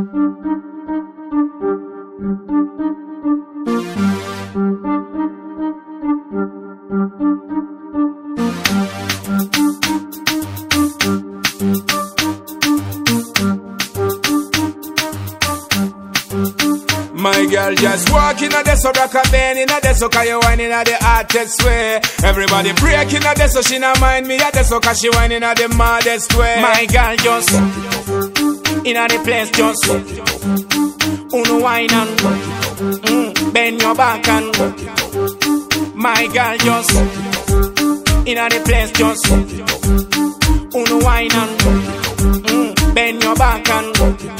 My girl just walking a this so rock a bend in a this so cause you whining a the artist way. Everybody breaking a this so she not mind me a this so cause she whining a the modest way. My girl just in a the place just uno wine and bend your back and my girl just in a the place just uno wine and bend your back and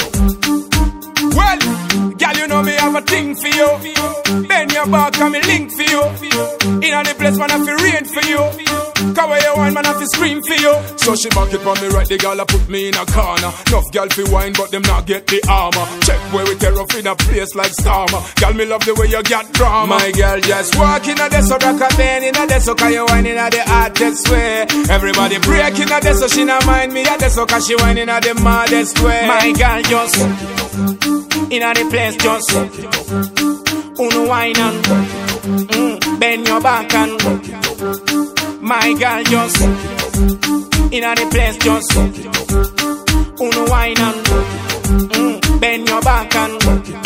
well, girl, you know me have a thing for you. Bend your back and me link for you. In the place, man, I feel rain for you. Cover your wine, man, I feel scream for you. So she back it for me right, the girl, I put me in a corner. Enough girl feel wine, but them not get the armor. Check where we tear off in a place like Starmer. Girl, me love the way you got drama. My girl just walking a this so rock a bend in a this so cause you whining a the artist way. Everybody breaking a this so she not mind me a this so cause she whining a the modest way. My girl just in a the place just uno wine and bend your back and my girl just in a the place just uno wine and bend your back and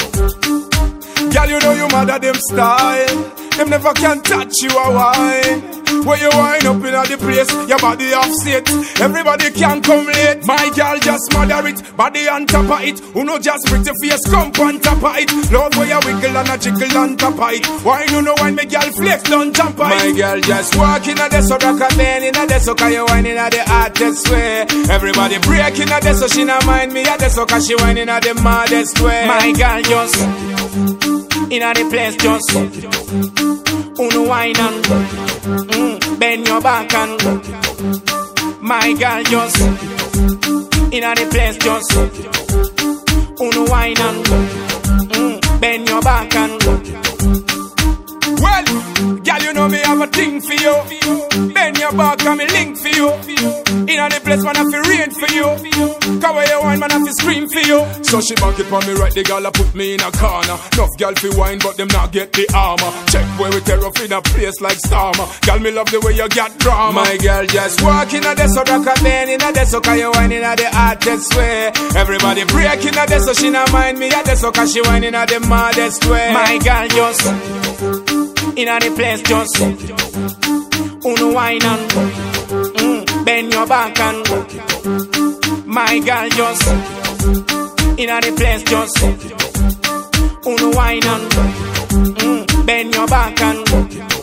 girl, you know you mad at them style. Them never can touch you a wine. Where you wind up in the place, your body offset. Everybody can come late. My girl just mother it, body on top of it. Who know just pretty face, come on top of it. Love where you wiggle and a jiggle on top of it. Why you know when me girl flex, don't jump on it. My girl just walking a this so rock a bend in a this so cause you whining a the artist way. Everybody breaking a this so she not mind me a this so cause she whining a the modest way. My girl just in a the place just uno wine and bend your back and my girl just in a the place just uno wine and bend your back and well, girl, you know me have a thing for you. Bend your back and me link for you. In a the place, man, I feel rain for you. Cover your wine, man, I feel scream for you. So she back it for me right, the girl I put me in a corner. Enough girl feel wine, but them not get the armor. Check where we tear off in a place like Starmer. Girl, me love the way you got drama. My girl just walking a this so rock a bend in a this so cause you whining a the artist way. Everybody breaking a this so she not mind me a this so cause she whining a the modest way. My girl just in a the place just uno wine and bend your back and my girl just in a the place just uno wine and bend your back and